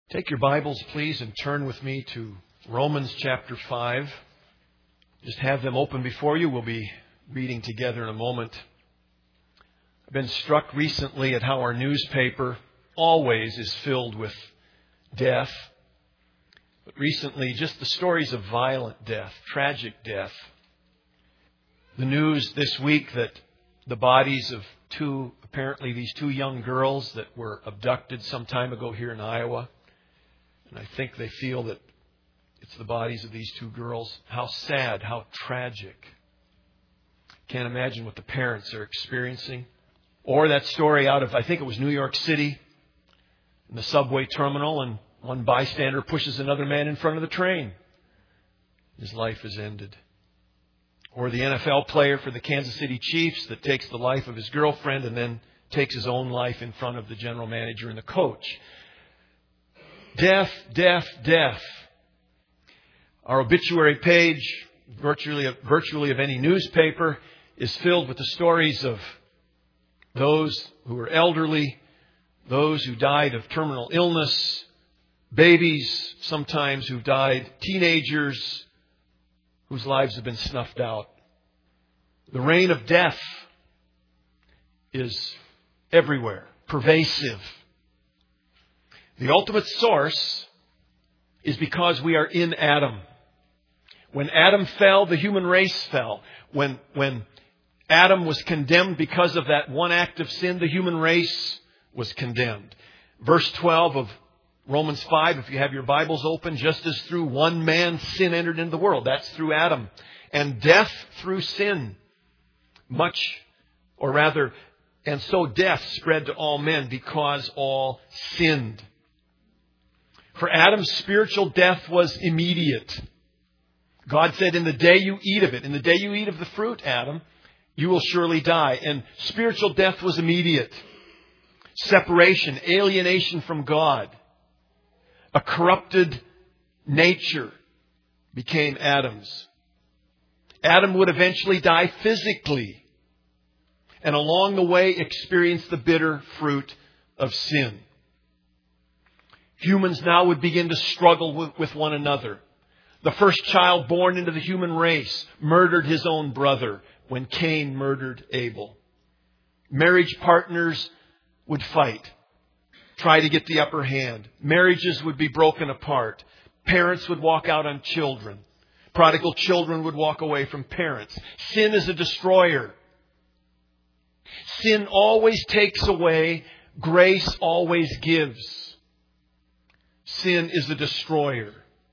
Take your Bibles, please, and turn with me to Romans chapter 5. Just have them open before you. We'll be reading together in a moment. I've been struck recently at how our newspaper always is filled with death. But recently, just the stories of violent death, tragic death. The news this week that the bodies of these two young girls that were abducted some time ago here in Iowa. And I think they feel that it's the bodies of these two girls. How sad, how tragic. Can't imagine what the parents are experiencing. Or that story out of, I think it was New York City, in the subway terminal, and one bystander pushes another man in front of the train. His life is ended. Or the NFL player for the Kansas City Chiefs that takes the life of his girlfriend and then takes his own life in front of the general manager and the coach. Death, death, death. Our obituary page, virtually of any newspaper, is filled with the stories of those who were elderly, those who died of terminal illness, babies sometimes who died, teenagers whose lives have been snuffed out. The reign of death is everywhere, pervasive. The ultimate source is because we are in Adam. When Adam fell, the human race fell. When Adam was condemned because of that one act of sin, the human race was condemned. Verse 12 of Romans 5, if you have your Bibles open, just as through one man sin entered into the world. That's through Adam. And death through sin. And so death spread to all men because all sinned. For Adam's spiritual death was immediate. God said, in the day you eat of it, in the day you eat of the fruit, Adam, you will surely die. And spiritual death was immediate. Separation, alienation from God. A corrupted nature became Adam's. Adam would eventually die physically. And along the way experience the bitter fruit of sin. Humans now would begin to struggle with one another. The first child born into the human race murdered his own brother when Cain murdered Abel. Marriage partners would fight, try to get the upper hand. Marriages would be broken apart. Parents would walk out on children. Prodigal children would walk away from parents. Sin is a destroyer. Sin always takes away. Grace always gives. Sin is a destroyer,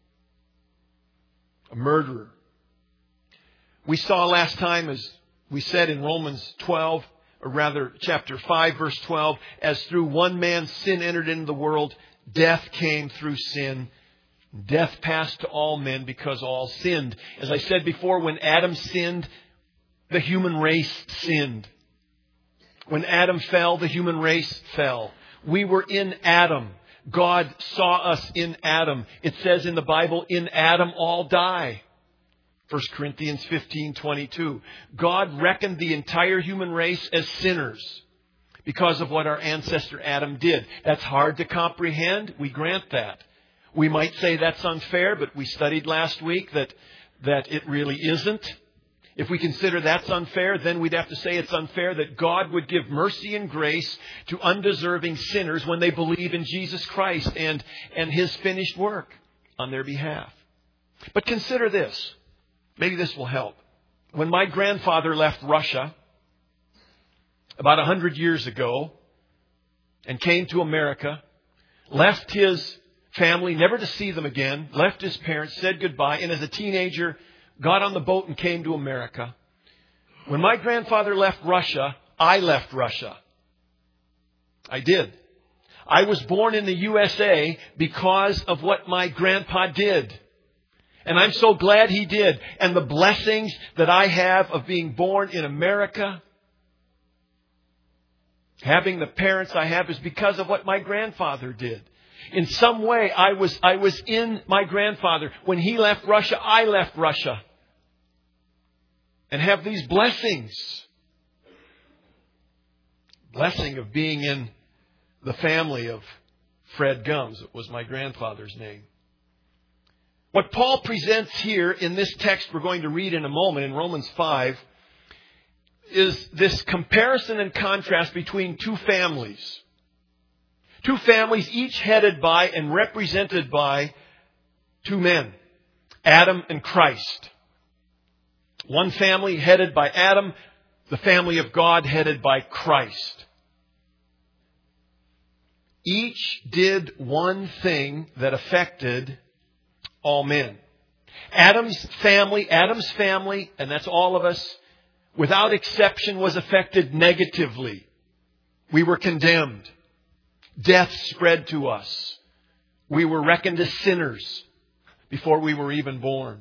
a murderer. We saw last time, as we said in Romans 12, or rather chapter 5, verse 12, as through one man sin entered into the world, death came through sin. Death passed to all men because all sinned. As I said before, when Adam sinned, the human race sinned. When Adam fell, the human race fell. We were in Adam. God saw us in Adam. It says in the Bible, in Adam all die. 1 Corinthians 15:22. God reckoned the entire human race as sinners because of what our ancestor Adam did. That's hard to comprehend. We grant that. We might say that's unfair, but we studied last week that it really isn't. If we consider that's unfair, then we'd have to say it's unfair that God would give mercy and grace to undeserving sinners when they believe in Jesus Christ and His finished work on their behalf. But consider this. Maybe this will help. When my grandfather left Russia about 100 years ago and came to America, left his family, never to see them again, left his parents, said goodbye, and as a teenager, got on the boat and came to America. When my grandfather left Russia, I left Russia. I did. I was born in the USA because of what my grandpa did. And I'm so glad he did. And the blessings that I have of being born in America, having the parents I have, is because of what my grandfather did. In some way, I was in my grandfather. When he left Russia, I left Russia. And have these blessings. Blessing of being in the family of Fred Gums. It was my grandfather's name. What Paul presents here in this text we're going to read in a moment in Romans 5 is this comparison and contrast between two families. Two families each headed by and represented by two men, Adam and Christ. One family headed by Adam, the family of God headed by Christ. Each did one thing that affected all men. Adam's family, and that's all of us, without exception, was affected negatively. We were condemned. Death spread to us. We were reckoned as sinners before we were even born.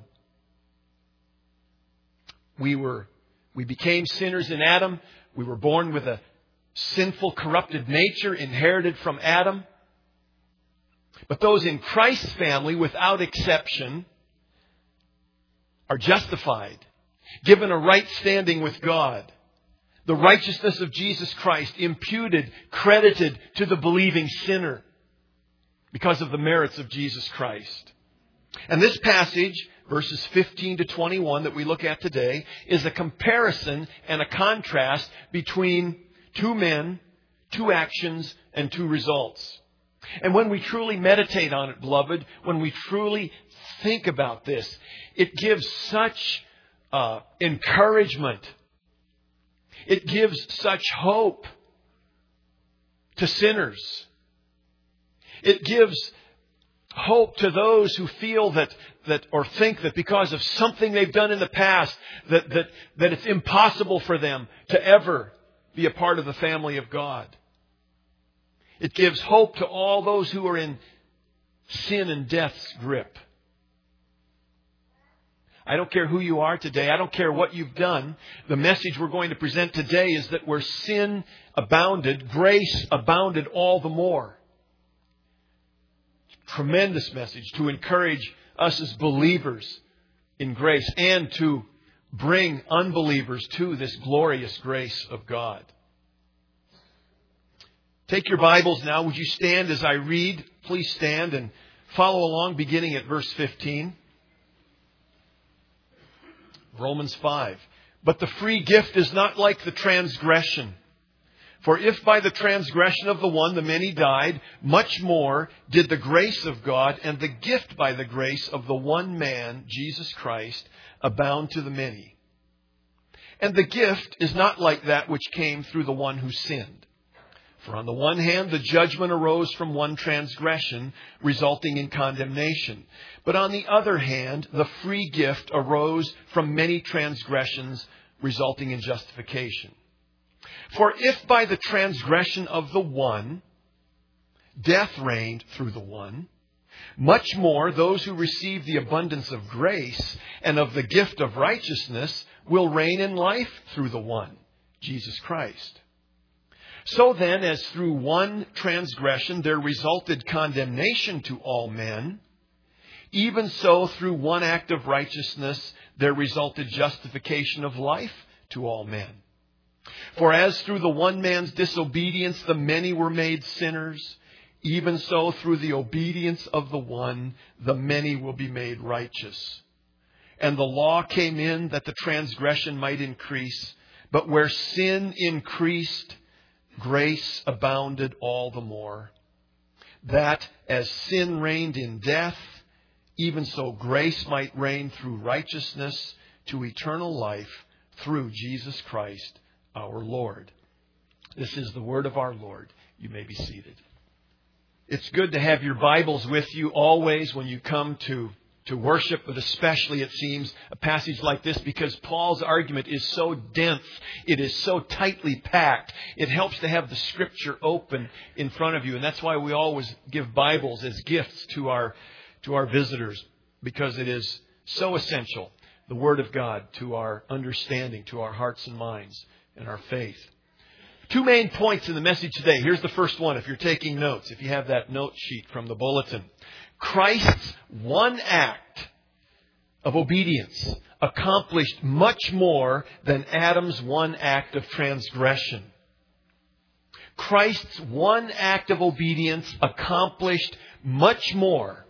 We became sinners in Adam. We were born with a sinful, corrupted nature inherited from Adam. But those in Christ's family, without exception, are justified, given a right standing with God. The righteousness of Jesus Christ imputed, credited to the believing sinner because of the merits of Jesus Christ. And this passage, verses 15 to 21 that we look at today, is a comparison and a contrast between two men, two actions, and two results. And when we truly meditate on it, beloved, when we truly think about this, it gives such encouragement. It gives such hope to sinners. It gives hope to those who feel that or think that because of something they've done in the past, that it's impossible for them to ever be a part of the family of God. It gives hope to all those who are in sin and death's grip. I don't care who you are today. I don't care what you've done. The message we're going to present today is that where sin abounded, grace abounded all the more. Tremendous message to encourage us as believers in grace and to bring unbelievers to this glorious grace of God. Take your Bibles now. Would you stand as I read? Please stand and follow along beginning at verse 15. Romans 5. But the free gift is not like the transgression. For if by the transgression of the one the many died, much more did the grace of God and the gift by the grace of the one man, Jesus Christ, abound to the many. And the gift is not like that which came through the one who sinned. For on the one hand, the judgment arose from one transgression, resulting in condemnation. But on the other hand, the free gift arose from many transgressions, resulting in justification. For if by the transgression of the one, death reigned through the one, much more those who receive the abundance of grace and of the gift of righteousness will reign in life through the one, Jesus Christ. So then, as through one transgression there resulted condemnation to all men, even so through one act of righteousness there resulted justification of life to all men. For as through the one man's disobedience the many were made sinners, even so through the obedience of the one the many will be made righteous. And the law came in that the transgression might increase, but where sin increased, grace abounded all the more, that as sin reigned in death, even so grace might reign through righteousness to eternal life through Jesus Christ our Lord. This is the word of our Lord. You may be seated. It's good to have your Bibles with you always when you come to worship, but especially, it seems, a passage like this, because Paul's argument is so dense. It is so tightly packed. It helps to have the Scripture open in front of you. And that's why we always give Bibles as gifts to our visitors, because it is so essential, the Word of God, to our understanding, to our hearts and minds, and our faith. Two main points in the message today. Here's the first one, if you're taking notes, if you have that note sheet from the bulletin. Christ's one act of obedience accomplished much more than Adam's one act of transgression. Christ's one act of obedience accomplished much more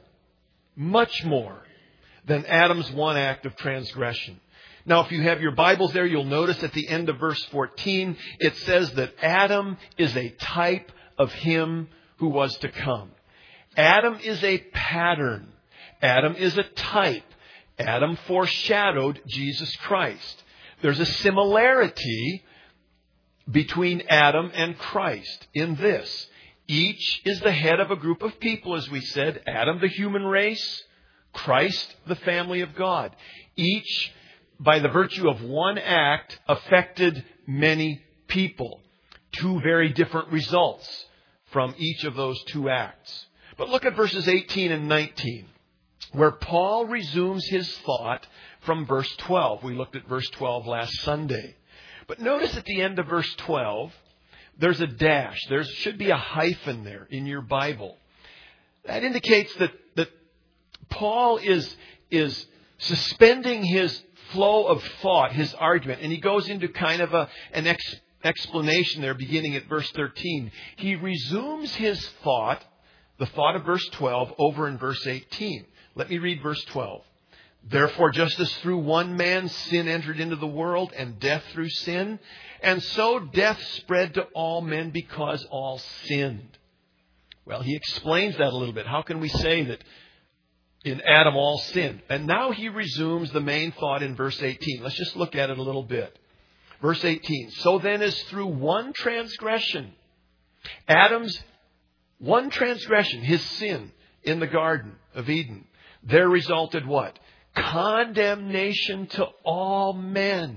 than Adam's one act of transgression. Now, if you have your Bibles there, you'll notice at the end of verse 14, it says that Adam is a type of him who was to come. Adam is a pattern. Adam is a type. Adam foreshadowed Jesus Christ. There's a similarity between Adam and Christ in this. Each is the head of a group of people, as we said. Adam, the human race. Christ, the family of God. Each, by the virtue of one act, affected many people. Two very different results from each of those two acts. But look at verses 18 and 19, where Paul resumes his thought from verse 12. We looked at verse 12 last Sunday. But notice at the end of verse 12, there's a dash. There should be a hyphen there in your Bible. That indicates that Paul is suspending his flow of thought, his argument, and he goes into kind of an explanation there beginning at verse 13. He resumes his thought, the thought of verse 12, over in verse 18. Let me read verse 12. Therefore, just as through one man sin entered into the world, and death through sin, and so death spread to all men because all sinned. Well, he explains that a little bit. How can we say that in Adam all sinned? And now he resumes the main thought in verse 18. Let's just look at it a little bit. Verse 18. So then as through one transgression, Adam's one transgression, his sin in the Garden of Eden, there resulted what? Condemnation to all men.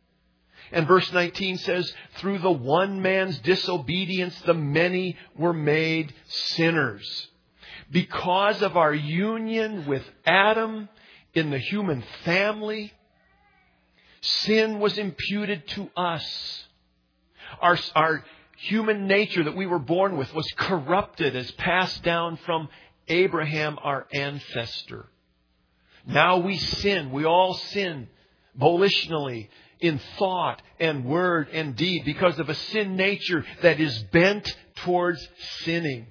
And verse 19 says, through the one man's disobedience, the many were made sinners. Because of our union with Adam in the human family, sin was imputed to us. Our human nature that we were born with was corrupted as passed down from Abraham, our ancestor. Now we sin. We all sin volitionally in thought and word and deed because of a sin nature that is bent towards sinning.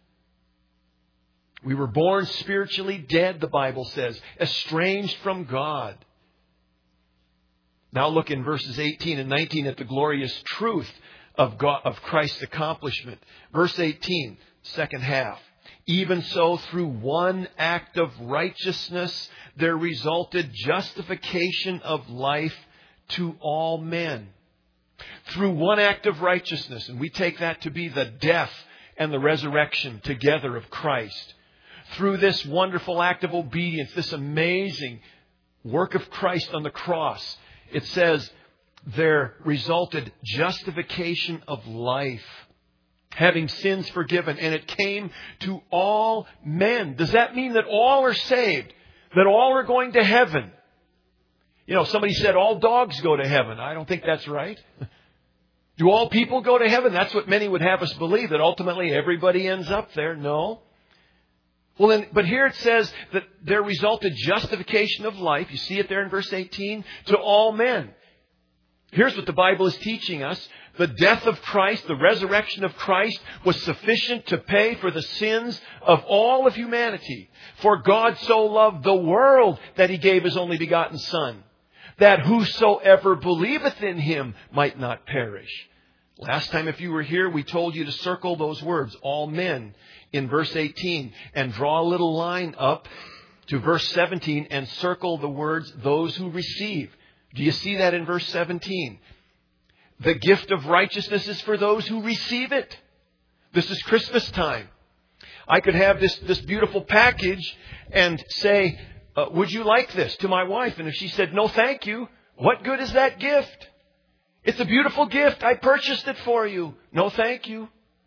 We were born spiritually dead, the Bible says, estranged from God. Now look in verses 18 and 19 at the glorious truth of Christ's accomplishment. Verse 18, second half. Even so, through one act of righteousness, there resulted justification of life to all men. Through one act of righteousness, and we take that to be the death and the resurrection together of Christ. Through this wonderful act of obedience, this amazing work of Christ on the cross, it says there resulted justification of life. Having sins forgiven, and it came to all men. Does that mean that all are saved? That all are going to heaven? You know, somebody said all dogs go to heaven. I don't think that's right. Do all people go to heaven? That's what many would have us believe, that ultimately everybody ends up there. No. Well, then, but here it says that there resulted justification of life. You see it there in verse 18, to all men. Here's what the Bible is teaching us. The death of Christ, the resurrection of Christ, was sufficient to pay for the sins of all of humanity. For God so loved the world that He gave His only begotten Son, that whosoever believeth in Him might not perish. Last time, if you were here, we told you to circle those words, all men, in verse 18, and draw a little line up to verse 17 and circle the words, those who receive. Do you see that in verse 17? The gift of righteousness is for those who receive it. This is Christmas time. I could have this beautiful package and say, would you like this, to my wife? And if she said, no, thank you, what good is that gift? It's a beautiful gift. I purchased it for you. No, thank you.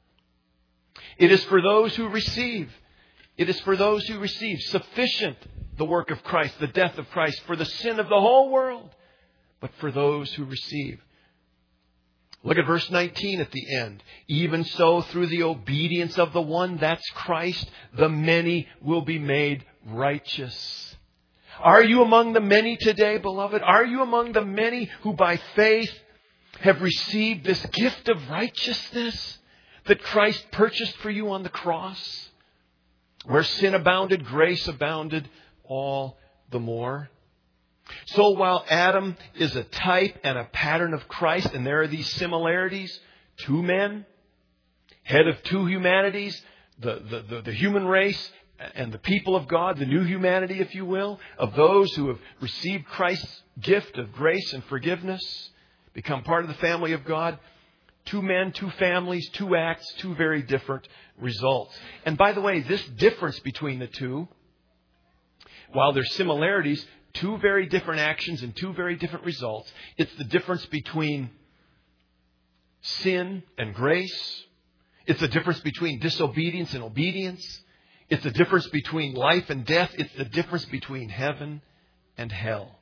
It is for those who receive. It is for those who receive. Sufficient, the work of Christ, the death of Christ, for the sin of the whole world, but for those who receive. Look at verse 19 at the end. Even so, through the obedience of the one, that's Christ, the many will be made righteous. Are you among the many today, beloved? Are you among the many who by faith have received this gift of righteousness? that Christ purchased for you on the cross? Where sin abounded, grace abounded all the more. So while Adam is a type and a pattern of Christ, and there are these similarities, two men, head of two humanities, the human race and the people of God, the new humanity, if you will, of those who have received Christ's gift of grace and forgiveness, become part of the family of God. Two men, two families, two acts, two very different results. And by the way, this difference between the two, while there's similarities, two very different actions and two very different results, it's the difference between sin and grace. It's the difference between disobedience and obedience. It's the difference between life and death. It's the difference between heaven and hell.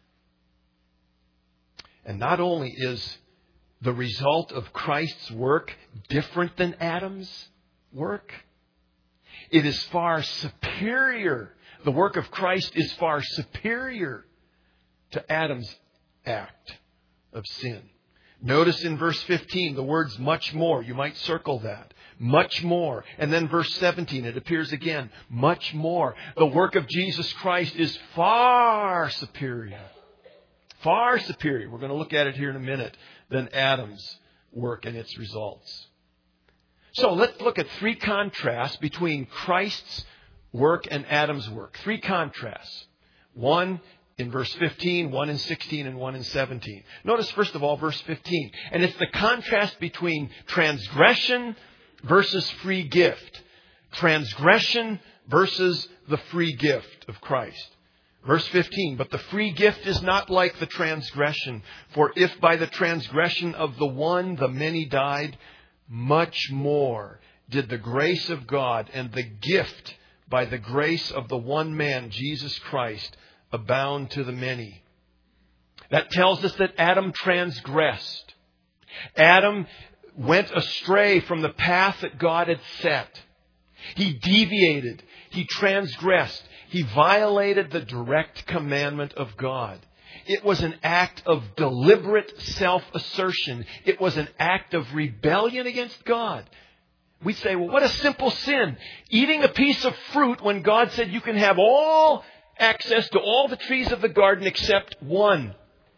And not only is the result of Christ's work different than Adam's work, it is far superior. The work of Christ is far superior to Adam's act of sin. Notice in verse 15 the words much more. You might circle that. Much more. And then verse 17, it appears again. Much more. The work of Jesus Christ is far superior. Far superior. We're going to look at it here in a minute. Than Adam's work and its results. So let's look at three contrasts between Christ's work and Adam's work. Three contrasts. One in verse 15, one in 16, and one in 17. Notice first of all verse 15. And it's the contrast between transgression versus free gift. Transgression versus the free gift of Christ. Verse 15, but the free gift is not like the transgression. For if by the transgression of the one the many died, much more did the grace of God and the gift by the grace of the one man, Jesus Christ, abound to the many. That tells us that Adam transgressed. Adam went astray from the path that God had set. He deviated. He transgressed. He violated the direct commandment of God. It was an act of deliberate self-assertion. It was an act of rebellion against God. We say, well, what a simple sin. Eating a piece of fruit when God said you can have all access to all the trees of the garden except one.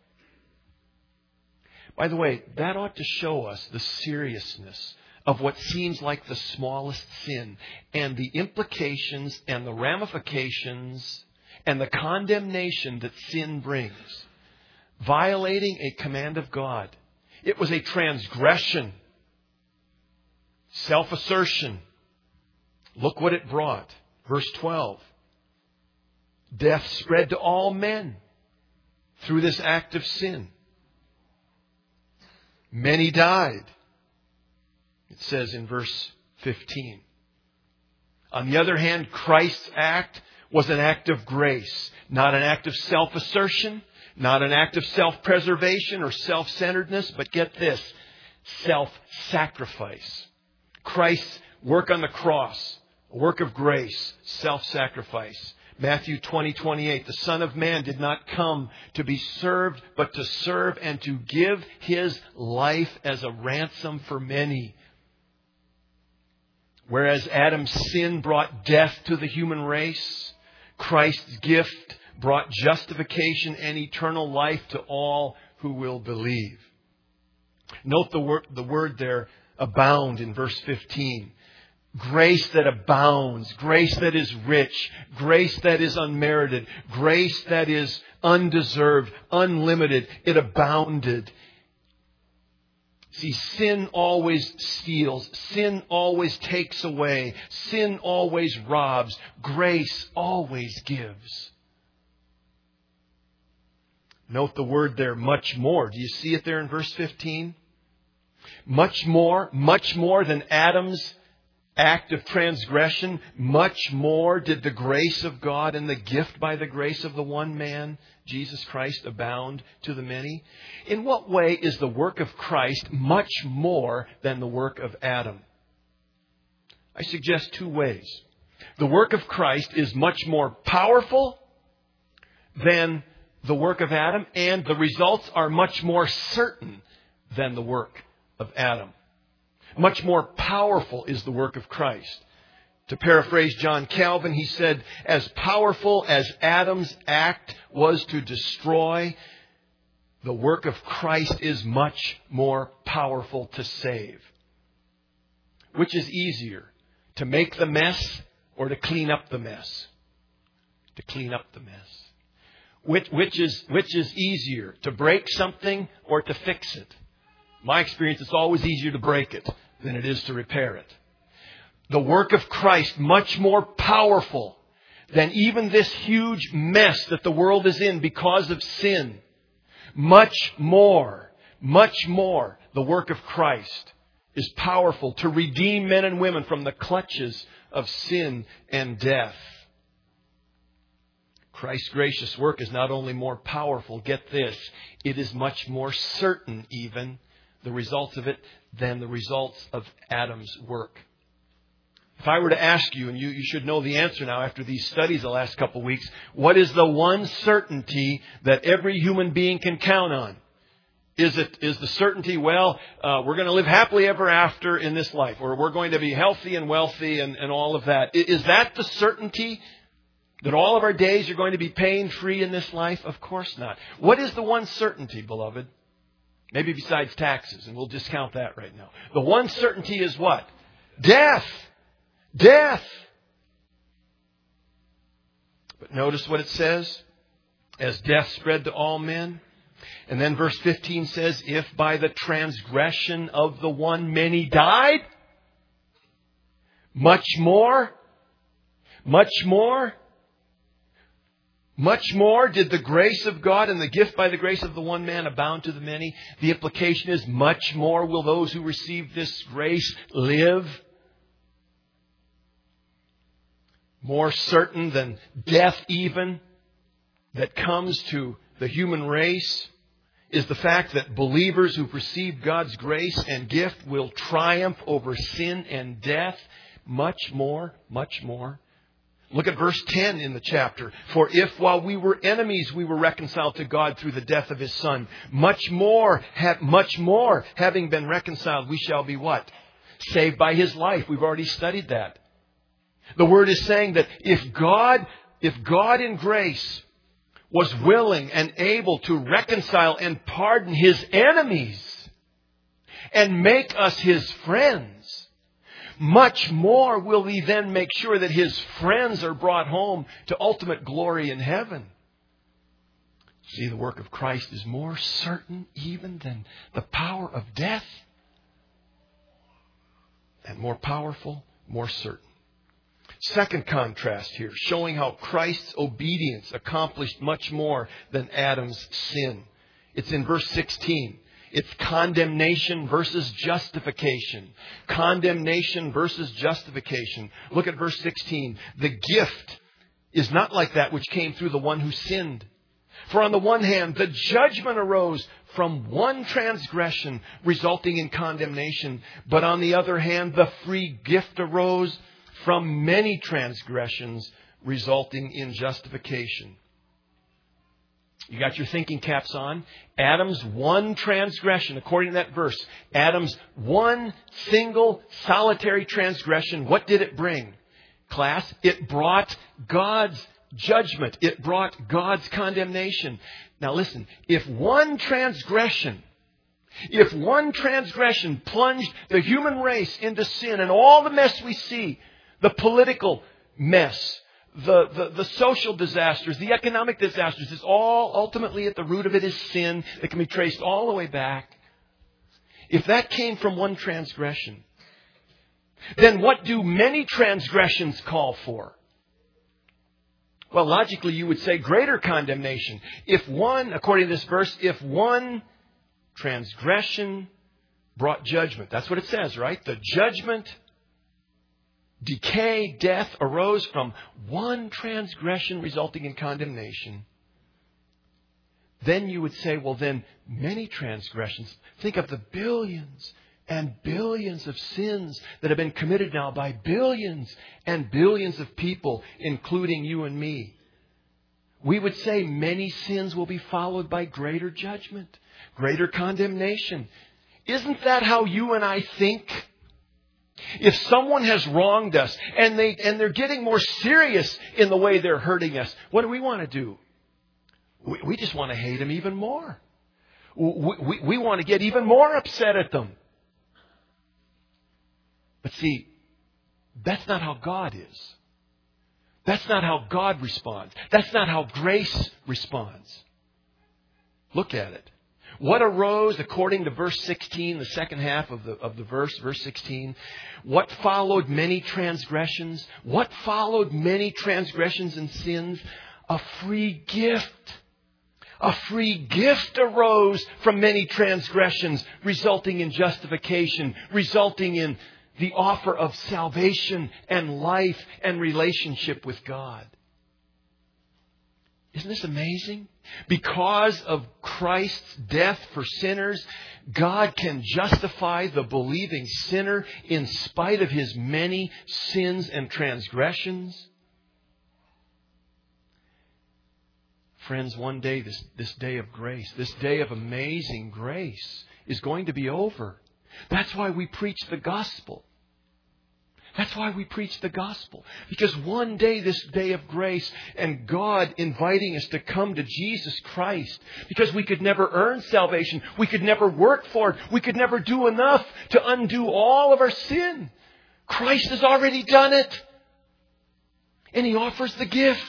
By the way, that ought to show us the seriousness of what seems like the smallest sin and the implications and the ramifications and the condemnation that sin brings. Violating a command of God. It was a transgression. Self-assertion. Look what it brought. Verse 12. Death spread to all men through this act of sin. Many died. It says in verse 15. On the other hand, Christ's act was an act of grace, not an act of self-assertion, not an act of self-preservation or self-centeredness, but get this, self-sacrifice. Christ's work on the cross, a work of grace, self-sacrifice. Matthew 20:28, the Son of Man did not come to be served, but to serve and to give His life as a ransom for many. Whereas Adam's sin brought death to the human race, Christ's gift brought justification and eternal life to all who will believe. Note the word there, abound, in verse 15. Grace that abounds, grace that is rich, grace that is unmerited, grace that is undeserved, unlimited. It abounded. See, sin always steals. Sin always takes away. Sin always robs. Grace always gives. Note the word there, much more. Do you see it there in verse 15? Much more than Adam's act of transgression, much more did the grace of God and the gift by the grace of the one man, Jesus Christ, abound to the many. In what way is the work of Christ much more than the work of Adam? I suggest two ways. The work of Christ is much more powerful than the work of Adam, and the results are much more certain than the work of Adam. Much more powerful is the work of Christ. To paraphrase John Calvin, he said, as powerful as Adam's act was to destroy, the work of Christ is much more powerful to save. Which is easier, to make the mess or to clean up the mess? To clean up the mess. Which is easier, to break something or to fix it? My experience, it's always easier to break it than it is to repair it. The work of Christ, much more powerful than even this huge mess that the world is in because of sin. Much more, the work of Christ is powerful to redeem men and women from the clutches of sin and death. Christ's gracious work is not only more powerful, get this, it is much more certain even, the results of it, than the results of Adam's work. If I were to ask you, and you should know the answer now after these studies the last couple of weeks, what is the one certainty that every human being can count on? Is the certainty, we're going to live happily ever after in this life, or we're going to be healthy and wealthy and all of that? Is that the certainty that all of our days are going to be pain-free in this life? Of course not. What is the one certainty, beloved? Maybe besides taxes, and we'll discount that right now. The one certainty is what? Death. Death. But notice what it says. As death spread to all men. And then verse 15 says, if by the transgression of the one many died, much more did the grace of God and the gift by the grace of the one man abound to the many. The implication is much more will those who receive this grace live. More certain than death even that comes to the human race is the fact that believers who receive God's grace and gift will triumph over sin and death. Much more. Look at verse 10 in the chapter. For if while we were enemies, we were reconciled to God through the death of His Son, much more, having been reconciled, we shall be what? Saved by His life. We've already studied that. The Word is saying that if God in grace was willing and able to reconcile and pardon His enemies and make us His friends, much more will He then make sure that His friends are brought home to ultimate glory in heaven. See, the work of Christ is more certain even than the power of death, and more powerful, more certain. Second contrast here, showing how Christ's obedience accomplished much more than Adam's sin. It's in verse 16. It's condemnation versus justification. Condemnation versus justification. Look at verse 16. The gift is not like that which came through the one who sinned. For on the one hand, the judgment arose from one transgression, resulting in condemnation. But on the other hand, the free gift arose from many transgressions, resulting in justification. You got your thinking caps on? Adam's one transgression, according to that verse, Adam's one single solitary transgression, what did it bring? Class, it brought God's judgment. It brought God's condemnation. Now listen, if one transgression plunged the human race into sin and all the mess we see, the political mess, the social disasters, the economic disasters, is all ultimately at the root of it is sin that can be traced all the way back. If that came from one transgression, then what do many transgressions call for? Well, logically you would say greater condemnation. According to this verse, if one transgression brought judgment. That's what it says, right? The judgment, decay, death arose from one transgression resulting in condemnation. Then you would say, well, then many transgressions. Think of the billions and billions of sins that have been committed now by billions and billions of people, including you and me. We would say many sins will be followed by greater judgment, greater condemnation. Isn't that how you and I think If someone has wronged us and they're getting more serious in the way they're hurting us, what do we want to do? We just want to hate them even more. We want to get even more upset at them. But see, that's not how God is. That's not how God responds. That's not how grace responds. Look at it. What arose, according to verse 16, the second half of the verse 16, what followed many transgressions? What followed many transgressions and sins? A free gift. A free gift arose from many transgressions, resulting in justification, resulting in the offer of salvation and life and relationship with God. Isn't this amazing? Because of Christ's death for sinners, God can justify the believing sinner in spite of his many sins and transgressions. Friends, one day, this day of grace, this day of amazing grace is going to be over. That's why we preach the gospel. That's why we preach the gospel. Because one day, this day of grace, and God inviting us to come to Jesus Christ. Because we could never earn salvation. We could never work for it. We could never do enough to undo all of our sin. Christ has already done it. And He offers the gift.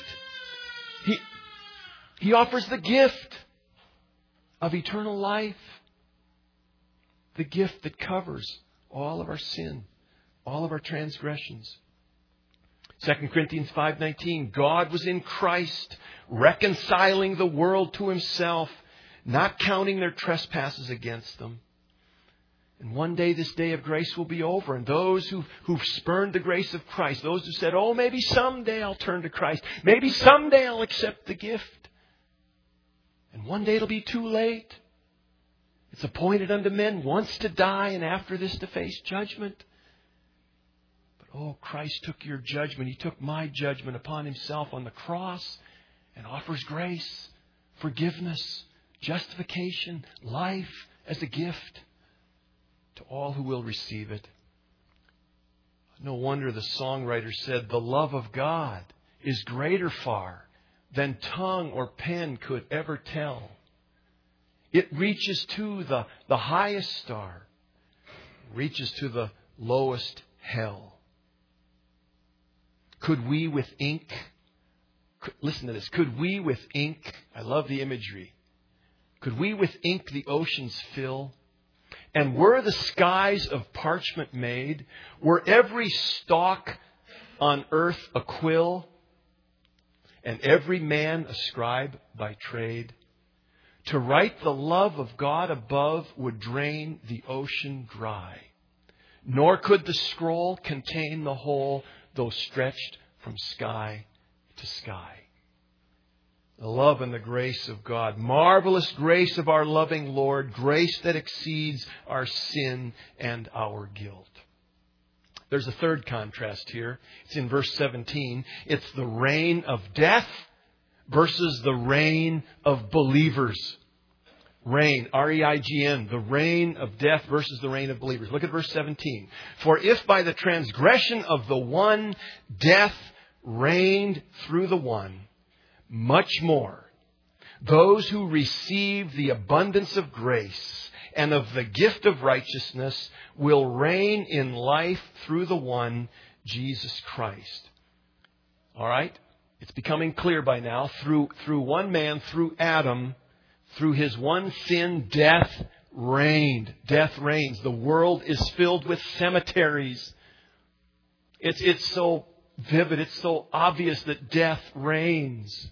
He offers the gift of eternal life. The gift that covers all of our sin, all of our transgressions. 2 Corinthians 5:19, God was in Christ, reconciling the world to Himself, not counting their trespasses against them. And one day this day of grace will be over. And those who've spurned the grace of Christ, those who said, oh, maybe someday I'll turn to Christ. Maybe someday I'll accept the gift. And one day it'll be too late. It's appointed unto men once to die and after this to face judgment. But oh, Christ took your judgment. He took my judgment upon Himself on the cross and offers grace, forgiveness, justification, life as a gift to all who will receive it. No wonder the songwriter said, the love of God is greater far than tongue or pen could ever tell. It reaches to the highest star, reaches to the lowest hell. Could we with ink, listen to this, could we with ink, I love the imagery, could we with ink the oceans fill? And were the skies of parchment made? Were every stalk on earth a quill? And every man a scribe by trade? To write the love of God above would drain the ocean dry. Nor could the scroll contain the whole, though stretched from sky to sky. The love and the grace of God. Marvelous grace of our loving Lord. Grace that exceeds our sin and our guilt. There's a third contrast here. It's in verse 17. It's the reign of death versus the reign of believers. Reign, R-E-I-G-N, the reign of death versus the reign of believers. Look at verse 17. For if by the transgression of the one death reigned through the one, much more those who receive the abundance of grace and of the gift of righteousness will reign in life through the one, Jesus Christ. All right? It's becoming clear by now. Through one man, through Adam, through his one sin, death reigned. Death reigns. The world is filled with cemeteries. It's so vivid. It's so obvious that death reigns.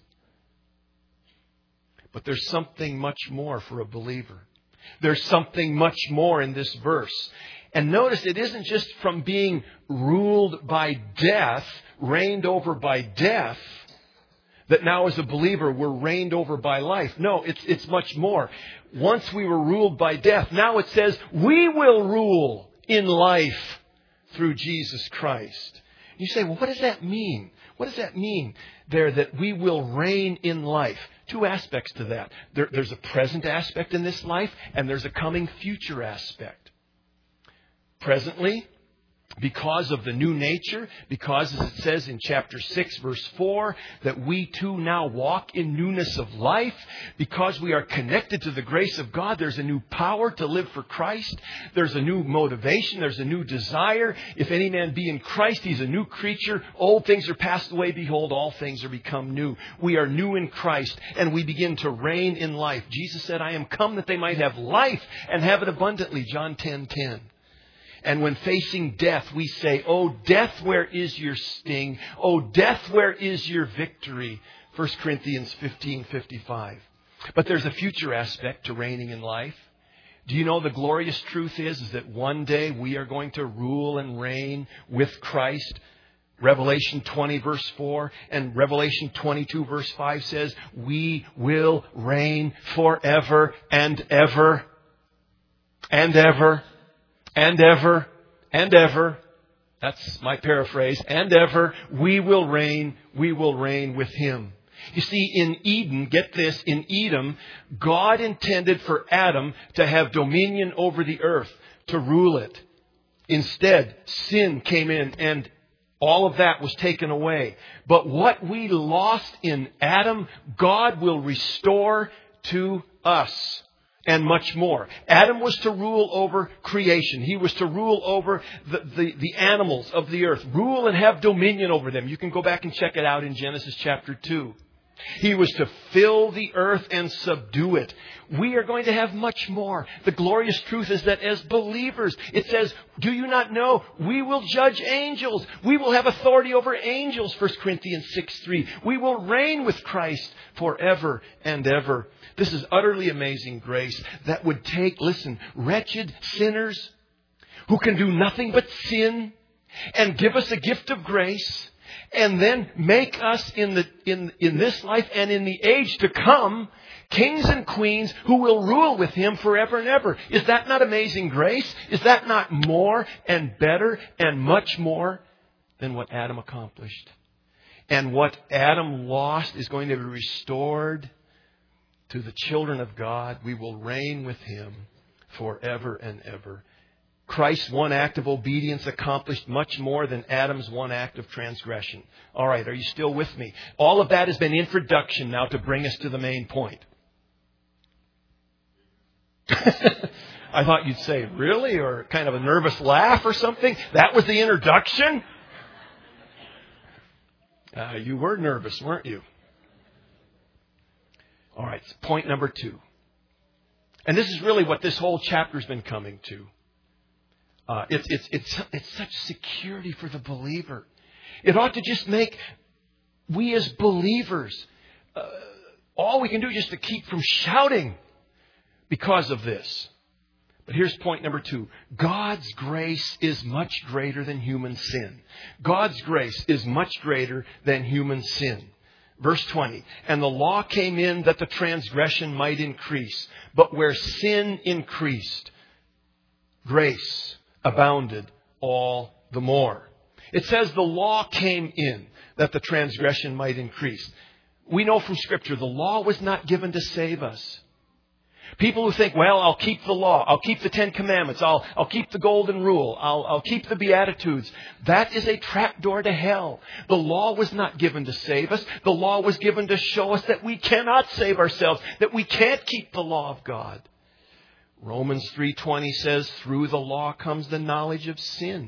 But there's something much more for a believer. There's something much more in this verse. And notice it isn't just from being ruled by death, reigned over by death, that now as a believer we're reigned over by life. No, it's much more. Once we were ruled by death, now it says we will rule in life through Jesus Christ. You say, well, what does that mean? What does that mean there, that we will reign in life? Two aspects to that. There's a present aspect in this life, and there's a coming future aspect. Presently, Because of the new nature, because as it says in chapter 6, verse 4, that we too now walk in newness of life, because we are connected to the grace of God, there's a new power to live for Christ. There's a new motivation. There's a new desire. If any man be in Christ, he's a new creature. Old things are passed away. Behold, all things are become new. We are new in Christ, and we begin to reign in life. Jesus said, I am come that they might have life and have it abundantly. John 10:10. And when facing death, we say, "O death, where is your sting? O death, where is your victory?" 1 Corinthians 15:55. But there's a future aspect to reigning in life. Do you know the glorious truth is that one day we are going to rule and reign with Christ? Revelation 20 verse 4 and Revelation 22 verse 5 says, we will reign forever and ever and ever. And ever, and ever, that's my paraphrase, and ever, we will reign with Him. You see, in Eden, get this, in Edom, God intended for Adam to have dominion over the earth, to rule it. Instead, sin came in and all of that was taken away. But what we lost in Adam, God will restore to us. And much more. Adam was to rule over creation. He was to rule over the animals of the earth. Rule and have dominion over them. You can go back and check it out in Genesis chapter 2. He was to fill the earth and subdue it. We are going to have much more. The glorious truth is that as believers, it says, do you not know? We will judge angels. We will have authority over angels, 1 Corinthians 6:3. We will reign with Christ forever and ever. This is utterly amazing grace that would take, listen, wretched sinners who can do nothing but sin and give us a gift of grace and then make us in this life and in the age to come kings and queens who will rule with Him forever and ever. Is that not amazing grace? Is that not more and better and much more than what Adam accomplished? And what Adam lost is going to be restored to the children of God. We will reign with Him forever and ever. Christ's one act of obedience accomplished much more than Adam's one act of transgression. All right, are you still with me? All of that has been introduction now to bring us to the main point. I thought you'd say, really? Or kind of a nervous laugh or something? That was the introduction? You were nervous, weren't you? All right, point number 2. And this is really what this whole chapter's been coming to. It's such security for the believer. It ought to just make we as believers, all we can do is just to keep from shouting because of this. But here's point number 2. God's grace is much greater than human sin. God's grace is much greater than human sin. Verse 20, and the law came in that the transgression might increase. But where sin increased, grace abounded all the more. It says the law came in that the transgression might increase. We know from Scripture the law was not given to save us. People who think, well, I'll keep the law. I'll keep the 10 Commandments. I'll keep the Golden Rule. I'll keep the Beatitudes. That is a trapdoor to hell. The law was not given to save us. The law was given to show us that we cannot save ourselves, that we can't keep the law of God. Romans 3:20 says, through the law comes the knowledge of sin.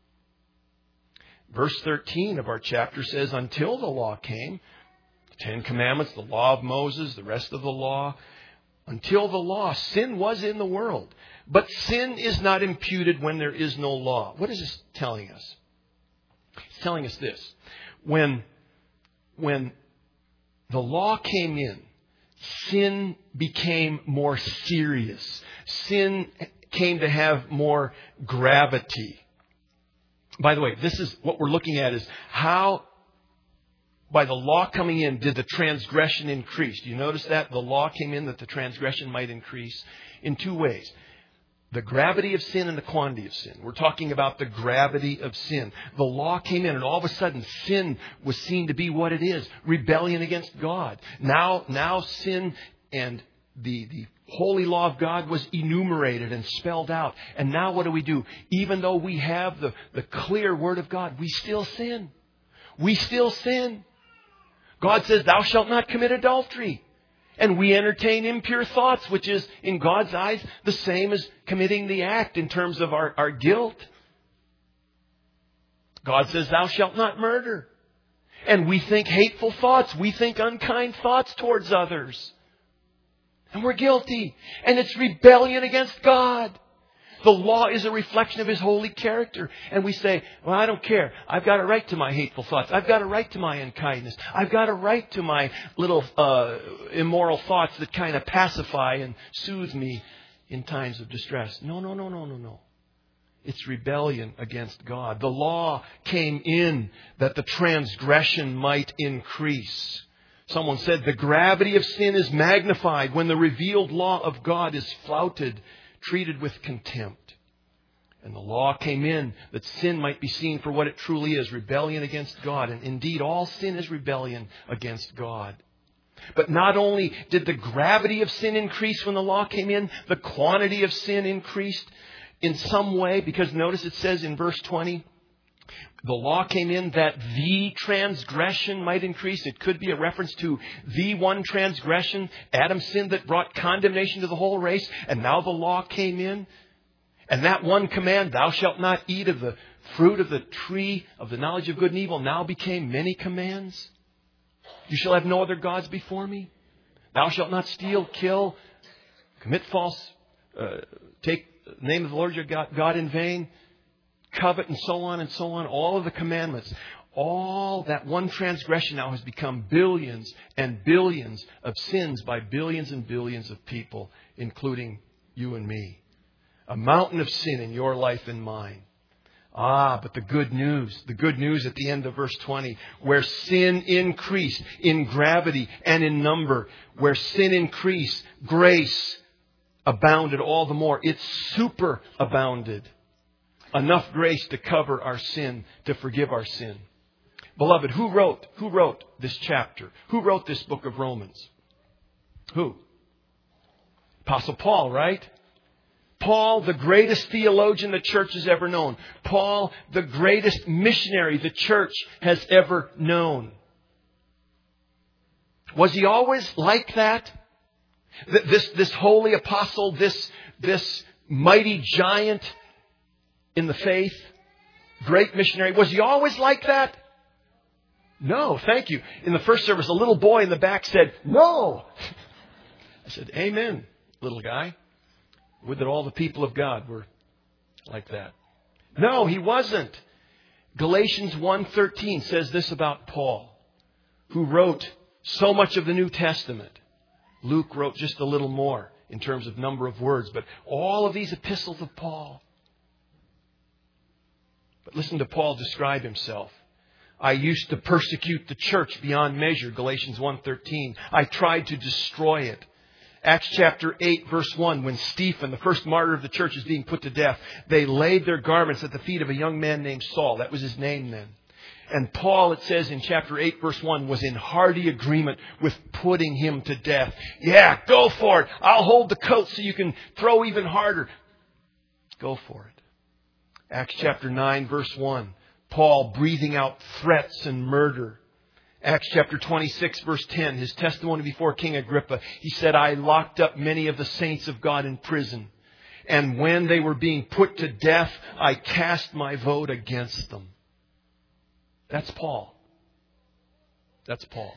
Verse 13 of our chapter says, until the law came, the 10 Commandments, the law of Moses, the rest of the law, until the law, sin was in the world. But sin is not imputed when there is no law. What is this telling us? It's telling us this. When the law came in, sin became more serious. Sin came to have more gravity. By the way, this is what we're looking at is how by the law coming in, did the transgression increase? Do you notice that? The law came in that the transgression might increase in 2 ways. The gravity of sin and the quantity of sin. We're talking about the gravity of sin. The law came in and all of a sudden sin was seen to be what it is. Rebellion against God. Now sin and the holy law of God was enumerated and spelled out. And now what do? Even though we have the clear Word of God, we still sin. We still sin. God says, thou shalt not commit adultery. And we entertain impure thoughts, which is, in God's eyes, the same as committing the act in terms of our guilt. God says, thou shalt not murder. And we think hateful thoughts. We think unkind thoughts towards others. And we're guilty. And it's rebellion against God. The law is a reflection of His holy character. And we say, well, I don't care. I've got a right to my hateful thoughts. I've got a right to my unkindness. I've got a right to my little immoral thoughts that kind of pacify and soothe me in times of distress. No. It's rebellion against God. The law came in that the transgression might increase. Someone said the gravity of sin is magnified when the revealed law of God is flouted, treated with contempt. And the law came in that sin might be seen for what it truly is, rebellion against God. And indeed, all sin is rebellion against God. But not only did the gravity of sin increase when the law came in, the quantity of sin increased in some way. Because notice it says in verse 20, the law came in that the transgression might increase. It could be a reference to the one transgression, Adam's sin, that brought condemnation to the whole race. And now the law came in. And that one command, thou shalt not eat of the fruit of the tree of the knowledge of good and evil, now became many commands. You shall have no other gods before me. Thou shalt not steal, kill, commit false, take the name of the Lord your God in vain, covet, and so on and so on. All of the commandments. All that one transgression now has become billions and billions of sins by billions and billions of people, including you and me. A mountain of sin in your life and mine. But the good news at the end of verse 20, where sin increased in gravity and in number, where sin increased, grace abounded all the more. It superabounded. Enough grace to cover our sin, to forgive our sin. Beloved, who wrote this chapter? Who wrote this book of Romans? Who? Apostle Paul, right? Paul, the greatest theologian the church has ever known. Paul, the greatest missionary the church has ever known. Was he always like that? This holy apostle, this mighty giant in the faith, great missionary. Was he always like that? No, thank you. In the first service, a little boy in the back said, no. I said, amen, little guy. Would that all the people of God were like that. No, he wasn't. Galatians 1:13 says this about Paul, who wrote so much of the New Testament. Luke wrote just a little more in terms of number of words, but all of these epistles of Paul. But listen to Paul describe himself. I used to persecute the church beyond measure, Galatians 1:13. I tried to destroy it. Acts chapter 8, verse 1, when Stephen, the first martyr of the church, is being put to death, they laid their garments at the feet of a young man named Saul. That was his name then. And Paul, it says in chapter 8, verse 1, was in hearty agreement with putting him to death. Yeah, go for it. I'll hold the coat so you can throw even harder. Go for it. Acts chapter 9, verse 1, Paul breathing out threats and murder. Acts chapter 26, verse 10, his testimony before King Agrippa. He said, I locked up many of the saints of God in prison. And when they were being put to death, I cast my vote against them. That's Paul. That's Paul.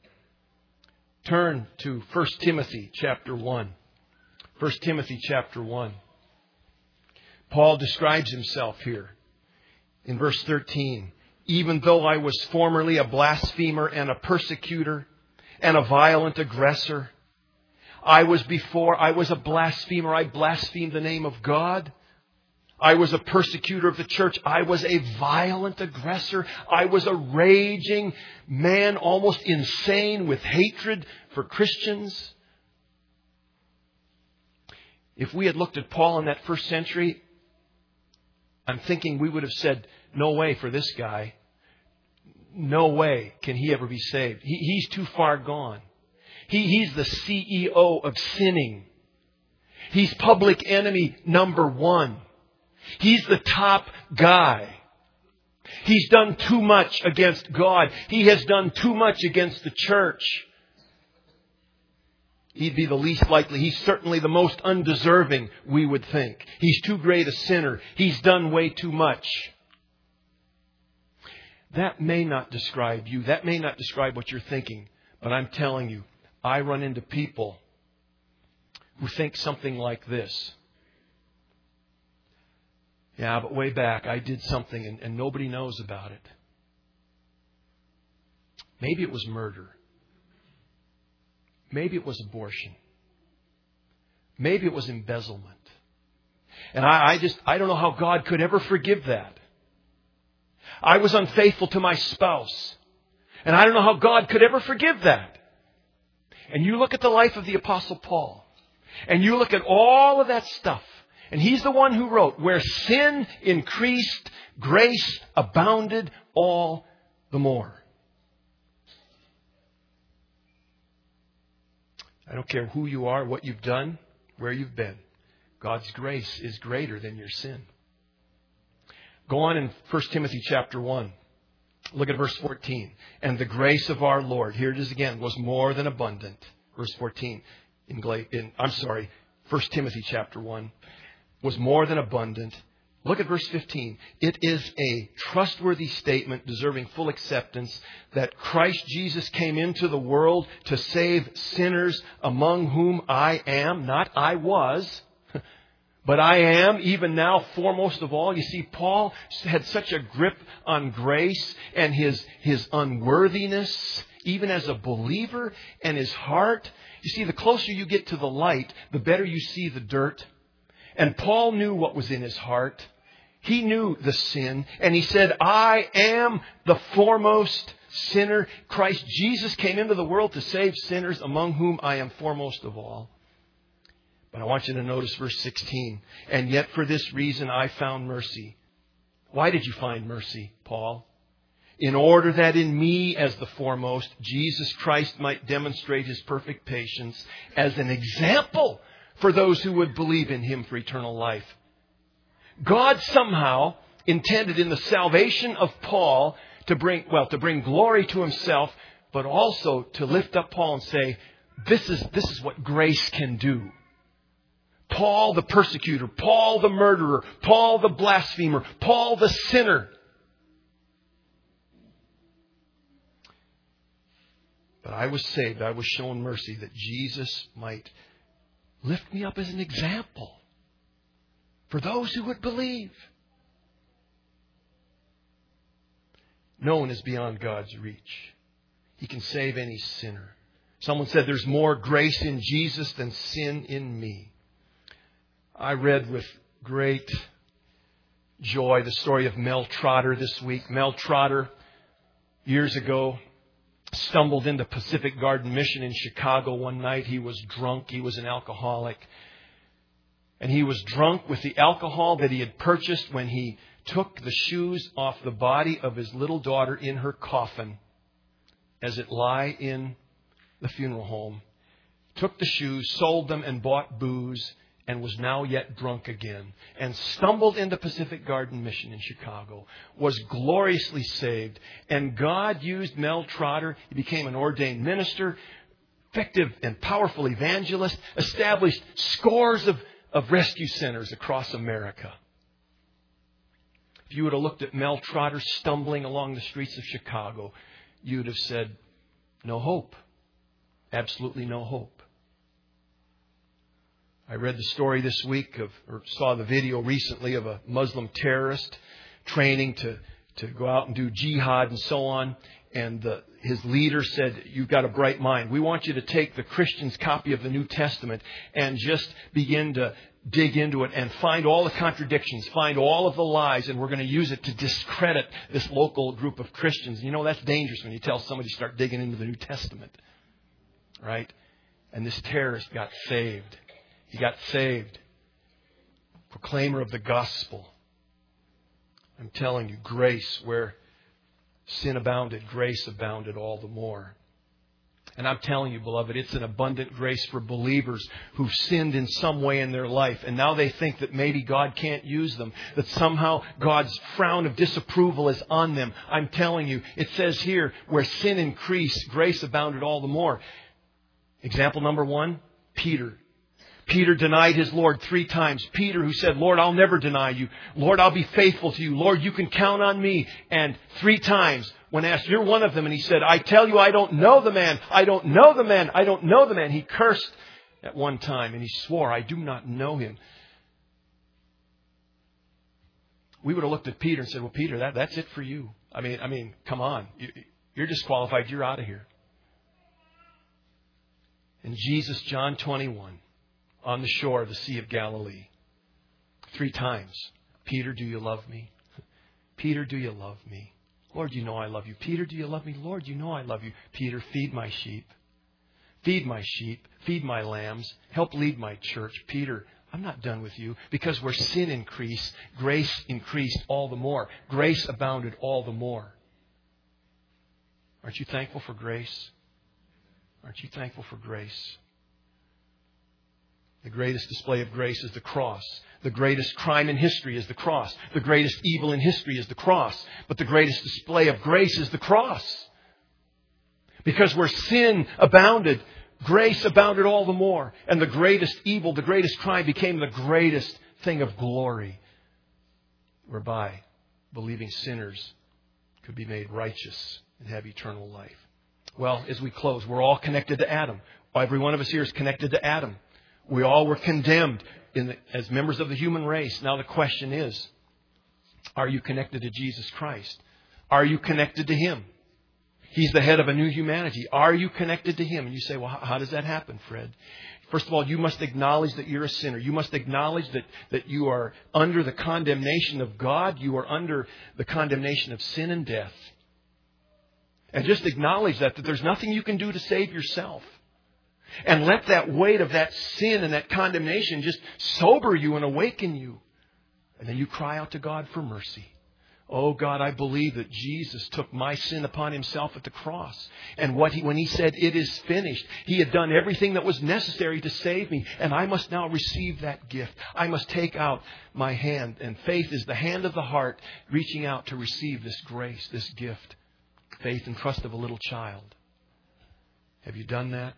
Turn to 1 Timothy chapter 1. 1 Timothy chapter 1. Paul describes himself here in verse 13. Even though I was formerly a blasphemer and a persecutor and a violent aggressor, I was a blasphemer. I blasphemed the name of God. I was a persecutor of the church. I was a violent aggressor. I was a raging man, almost insane with hatred for Christians. If we had looked at Paul in that first century, I'm thinking we would have said, no way for this guy. No way can he ever be saved. He's too far gone. He's the CEO of sinning. He's public enemy number one. He's the top guy. He's done too much against God. He has done too much against the church. He'd be the least likely. He's certainly the most undeserving, we would think. He's too great a sinner. He's done way too much. That may not describe you. That may not describe what you're thinking. But I'm telling you, I run into people who think something like this. Yeah, but way back I did something and nobody knows about it. Maybe it was murder. Maybe it was abortion. Maybe it was embezzlement. And I don't know how God could ever forgive that. I was unfaithful to my spouse. And I don't know how God could ever forgive that. And you look at the life of the Apostle Paul. And you look at all of that stuff. And he's the one who wrote, where sin increased, grace abounded all the more. I don't care who you are, what you've done, where you've been. God's grace is greater than your sin. Go on in 1 Timothy chapter 1. Look at verse 14. And the grace of our Lord, here it is again, was more than abundant. Verse 14. 1 Timothy chapter 1 was more than abundant. Look at verse 15. It is a trustworthy statement deserving full acceptance that Christ Jesus came into the world to save sinners, among whom I am, not I was, but I am even now foremost of all. You see, Paul had such a grip on grace and his unworthiness, even as a believer, and his heart. You see, the closer you get to the light, the better you see the dirt. And Paul knew what was in his heart. He knew the sin. And he said, I am the foremost sinner. Christ Jesus came into the world to save sinners, among whom I am foremost of all. But I want you to notice verse 16. And yet for this reason I found mercy. Why did you find mercy, Paul? In order that in me as the foremost, Jesus Christ might demonstrate His perfect patience as an example for those who would believe in Him for eternal life. God somehow intended in the salvation of Paul to bring glory to Himself, but also to lift up Paul and say, this is what grace can do. Paul the persecutor, Paul the murderer, Paul the blasphemer, Paul the sinner. But I was saved, I was shown mercy that Jesus might lift me up as an example for those who would believe. No one is beyond God's reach. He can save any sinner. Someone said there's more grace in Jesus than sin in me. I read with great joy the story of Mel Trotter this week. Mel Trotter, years ago, stumbled into Pacific Garden Mission in Chicago one night. He was drunk. He was an alcoholic. And he was drunk with the alcohol that he had purchased when he took the shoes off the body of his little daughter in her coffin as it lay in the funeral home. Took the shoes, sold them, and bought booze, and was now yet drunk again, and stumbled into Pacific Garden Mission in Chicago, was gloriously saved, and God used Mel Trotter. He became an ordained minister, effective and powerful evangelist, established scores of rescue centers across America. If you would have looked at Mel Trotter stumbling along the streets of Chicago, you would have said, no hope. Absolutely no hope. I read the story this week or saw the video recently of a Muslim terrorist training to go out and do jihad and so on. And his leader said, you've got a bright mind. We want you to take the Christian's copy of the New Testament and just begin to dig into it and find all the contradictions, find all of the lies, and we're going to use it to discredit this local group of Christians. You know, that's dangerous when you tell somebody to start digging into the New Testament. Right? And this terrorist got saved. He got saved. Proclaimer of the gospel. I'm telling you, grace, where sin abounded, grace abounded all the more. And I'm telling you, beloved, it's an abundant grace for believers who've sinned in some way in their life. And now they think that maybe God can't use them, that somehow God's frown of disapproval is on them. I'm telling you, it says here, where sin increased, grace abounded all the more. Example number 1, Peter. Peter denied his Lord 3 times. Peter, who said, Lord, I'll never deny you. Lord, I'll be faithful to you. Lord, you can count on me. And 3 times, when asked, you're one of them. And he said, I tell you, I don't know the man. I don't know the man. I don't know the man. He cursed at one time and he swore, I do not know him. We would have looked at Peter and said, well, Peter, that's it for you. I mean, come on. You're disqualified. You're out of here. And Jesus, John 21, on the shore of the Sea of Galilee, 3 times. Peter, do you love me? Peter, do you love me? Lord, you know I love you. Peter, do you love me? Lord, you know I love you. Peter, feed my sheep. Feed my sheep. Feed my lambs. Help lead my church. Peter, I'm not done with you. Because where sin increased, grace increased all the more. Grace abounded all the more. Aren't you thankful for grace? Aren't you thankful for grace? The greatest display of grace is the cross. The greatest crime in history is the cross. The greatest evil in history is the cross. But the greatest display of grace is the cross. Because where sin abounded, grace abounded all the more. And the greatest evil, the greatest crime became the greatest thing of glory, whereby believing sinners could be made righteous and have eternal life. Well, as we close, we're all connected to Adam. Every one of us here is connected to Adam. We all were condemned as members of the human race. Now the question is, are you connected to Jesus Christ? Are you connected to Him? He's the head of a new humanity. Are you connected to Him? And you say, well, how does that happen, Fred? First of all, you must acknowledge that you're a sinner. You must acknowledge that you are under the condemnation of God. You are under the condemnation of sin and death. And just acknowledge that there's nothing you can do to save yourself. And let that weight of that sin and that condemnation just sober you and awaken you. And then you cry out to God for mercy. Oh God, I believe that Jesus took my sin upon Himself at the cross. And when He said, it is finished, He had done everything that was necessary to save me. And I must now receive that gift. I must take out my hand. And faith is the hand of the heart reaching out to receive this grace, this gift. Faith and trust of a little child. Have you done that?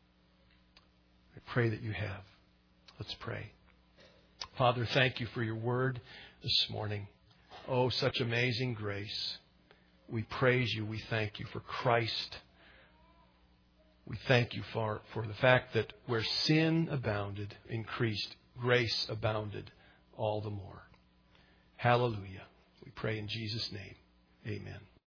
I pray that you have. Let's pray. Father, thank you for your word this morning. Oh, such amazing grace. We praise you. We thank you for Christ. We thank you for the fact that where sin abounded, increased, grace abounded all the more. Hallelujah. We pray in Jesus' name. Amen.